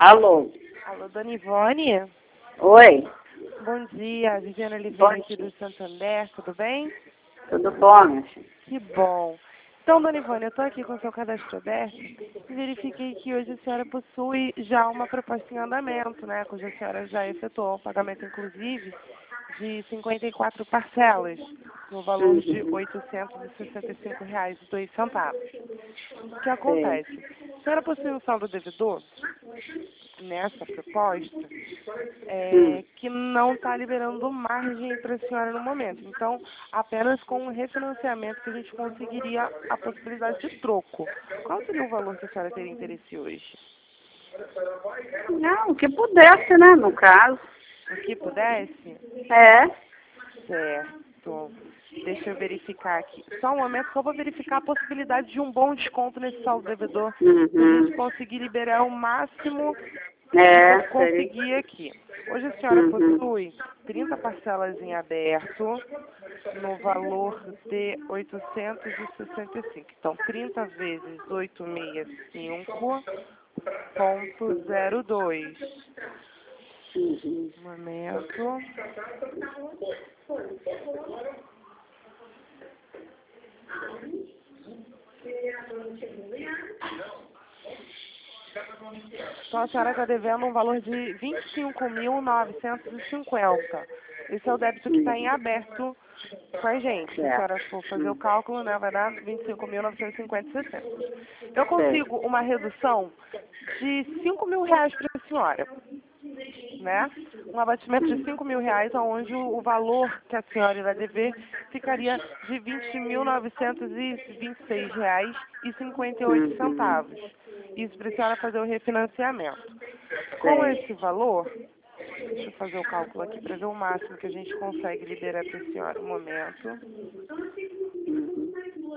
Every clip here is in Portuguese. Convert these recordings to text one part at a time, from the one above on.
Alô? Alô, dona Ivone? Oi, Bom dia, Viviana bom Oliveira aqui dia. do Santander, tudo bem? Tudo bom, minha filha? Que bom. Então, dona Ivone, eu estou aqui com o seu cadastro aberto e verifiquei que hoje a senhora possui já uma proposta em andamento, né? Cuja a senhora já efetuou o pagamento, inclusive, de 54 parcelas, no valor de R$ Uhum. 865,02. O que Sei. acontece? A senhora possui um saldo devedor nessa proposta que não está liberando margem para a senhora no momento. Então, apenas com o refinanciamento que a gente conseguiria a possibilidade de troco. Qual seria o valor que a senhora teria interesse hoje? Não, o que pudesse, né, no caso. O que pudesse? É. Certo. Deixa eu verificar aqui. Só um momento, só vou verificar a possibilidade de um bom desconto nesse saldo devedor, para a gente Uhum. conseguir liberar o máximo que É, eu sei. conseguir aqui. Hoje a senhora Uhum. possui 30 parcelas em aberto, no valor de 865. Então, 30 vezes 865,02. Uhum. Um momento. Então, a senhora está devendo um valor de R$ 25.950. Esse é o débito que está em aberto com a gente. Se a senhora Certo. for fazer o cálculo, né, vai dar R$ 25.950,60. Eu Sei. consigo uma redução de R$ 5.000 para a senhora, né? Um abatimento de R$ 5.000, onde o valor que a senhora irá dever ficaria de R$ 20.926,58. Uhum. Isso para a senhora fazer o refinanciamento. Com Sei. esse valor, deixa eu fazer o cálculo aqui para ver o máximo que a gente consegue liberar para a senhora. Um momento. Uhum.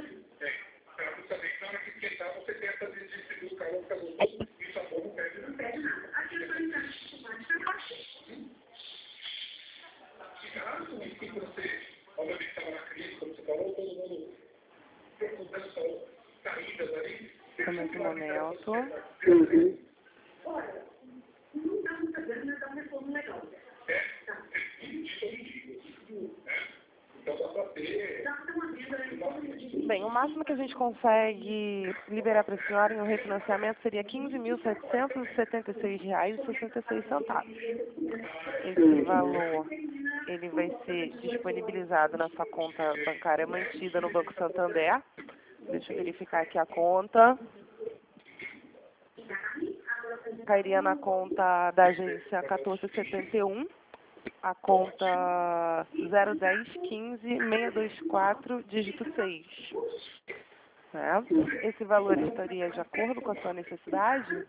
Mais um momento. Uhum. Bem, o máximo que a gente consegue liberar para a senhora em um refinanciamento seria R$ 15.776,66. Esse valor, ele vai ser disponibilizado na sua conta bancária mantida no Banco Santander. Deixa eu verificar aqui a conta. Cairia na conta da agência 1471. A conta 01015-624, dígito 6. Né? Esse valor estaria de acordo com a sua necessidade?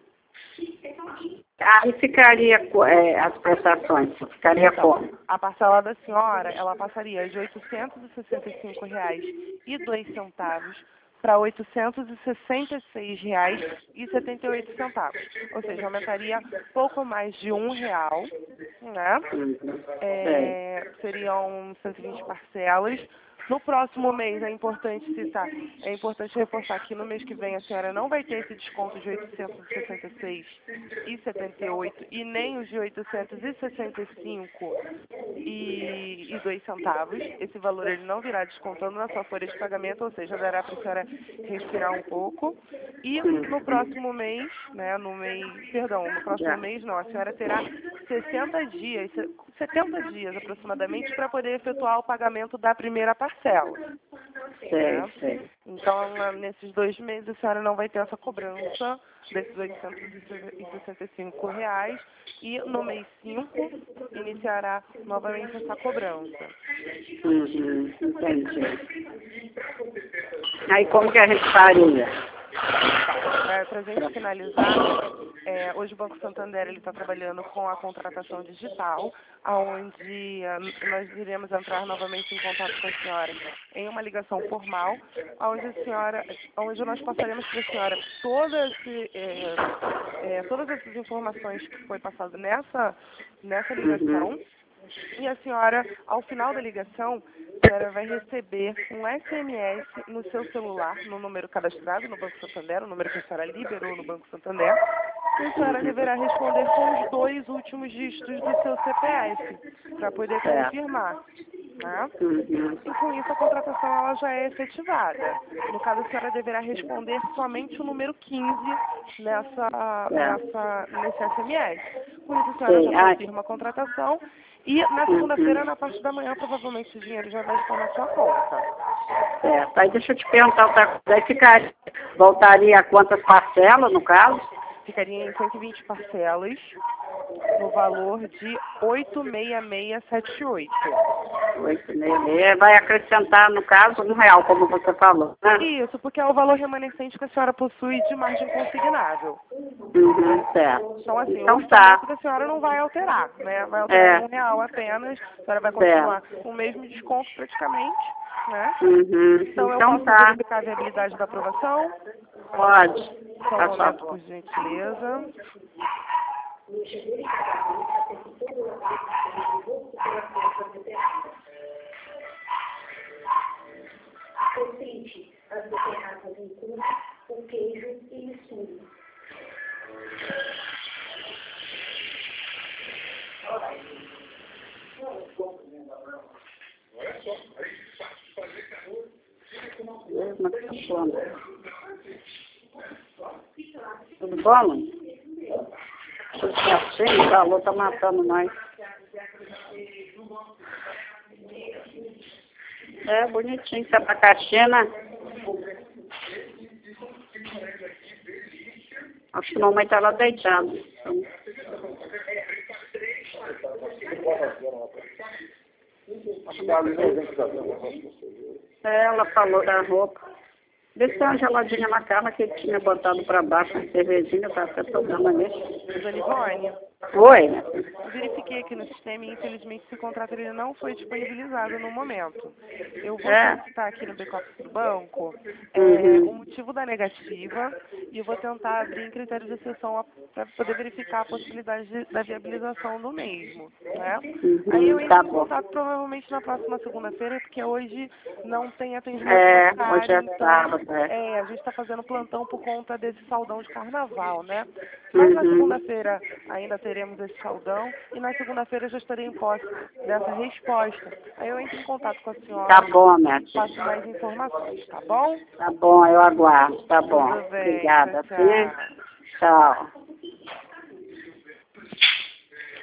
Aí ficaria, as prestações, ficaria Então, como? a parcela da senhora, ela passaria de R$ 865,02 para R$ 866,78. Ou seja, aumentaria pouco mais de R$ 1, né? Uhum. Sei. Seriam 120 parcelas. No próximo mês é importante citar, é importante reforçar que no mês que vem a senhora não vai ter esse desconto de 866,78 e nem os de 865,02. Esse valor ele não virá descontando na sua folha de pagamento, ou seja, dará para a senhora respirar um pouco. E no próximo mês, né, no próximo Já. mês não, a senhora terá 60 dias, 70 dias aproximadamente para poder efetuar o pagamento da primeira parcela. Sei, Né? sei. Então, nesses 2 meses, a senhora não vai ter essa cobrança desses R$ 865 e no mês 5 iniciará novamente essa cobrança. Uhum. Entendi. Aí como que a gente faria? Para a gente finalizar, hoje o Banco Santander está trabalhando com a contratação digital, onde nós iremos entrar novamente em contato com a senhora em uma ligação formal, onde nós passaremos para a senhora todas essas informações que foi passado nessa ligação. Uhum. E a senhora, ao final da ligação, a senhora vai receber um SMS no seu celular, no número cadastrado no Banco Santander, o número que a senhora liberou no Banco Santander, a senhora deverá responder com os 2 últimos dígitos do seu CPF, para poder confirmar. Né? E com isso a contratação ela já é efetivada. No caso, a senhora deverá responder somente o número 15 nesse SMS. Com isso, a senhora já confirma a contratação e na segunda-feira, na parte da manhã, provavelmente o dinheiro já vai estar na sua conta. Certo. Aí deixa eu te perguntar outra coisa. Aí voltaria a quantas parcelas, no caso? Ficaria em 120 parcelas, no valor de 86678. 866. Vai acrescentar, no caso, R$1, como você falou, né? Isso, porque é o valor remanescente que a senhora possui de margem consignável. Certo. Então, assim, então, o orçamento da senhora não vai alterar, né? Vai alterar R$1 apenas, a senhora vai continuar com o mesmo desconto praticamente, né? Então, eu posso verificar a viabilidade da aprovação? Pode. Só um momento, por gentileza. Frite as beterrabas em cubos, o queijo e misture. Tudo bom, mãe? Tudo certinho, o calor tá matando nós. É bonitinho esse abacaxi, né? Acho que a mamãe tá lá deitada. Ela falou da roupa. Vê se tem uma geladinha na cama que ele tinha botado para baixo uma cervejinha, tá até tomando ali. Dona Ivone? Oi. Eu verifiquei aqui no sistema e infelizmente esse contrato ele não foi disponibilizado no momento. Eu vou solicitar aqui no back-office do banco o motivo da negativa e eu vou tentar abrir em critério de exceção para poder verificar a possibilidade da viabilização do mesmo. Né? Aí eu entro em contato provavelmente na próxima segunda-feira, porque hoje não tem atendimento bancário, hoje é sábado. a gente está fazendo plantão por conta desse saldão de carnaval, né? Mas na segunda-feira ainda teremos esse saldão e na segunda-feira já estarei em posse dessa resposta. Aí eu entro em contato com a senhora. Tá bom, minha tia. Passo mais informações, tá bom? Tá bom, eu aguardo. Tá bom. Tudo bem. Obrigada. Tchau. Tchau.